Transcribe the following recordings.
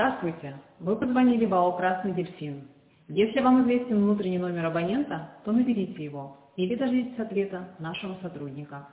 Здравствуйте! Вы позвонили в АО «Красный дельфин». Если вам известен внутренний номер абонента, то наберите его или дождитесь ответа нашего сотрудника.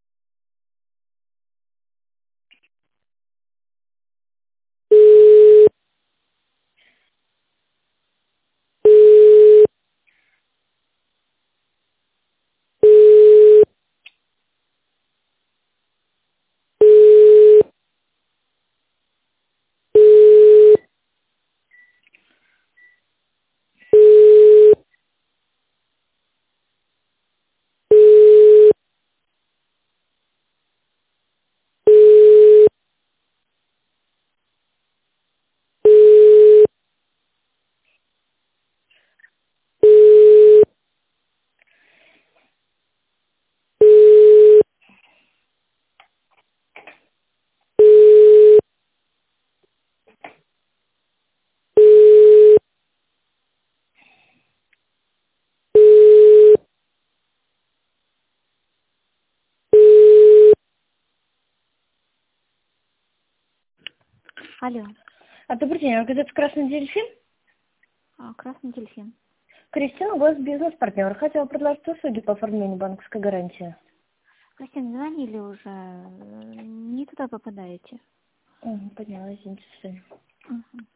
Алло, Добрый день, организация «Красный дельфин». Красный дельфин. Кристина, у вас бизнес-партнер. Хотела предложить услуги по оформлению банковской гарантии. Кристина, звонили уже, не туда попадаете. Поняла, извините. Мгм.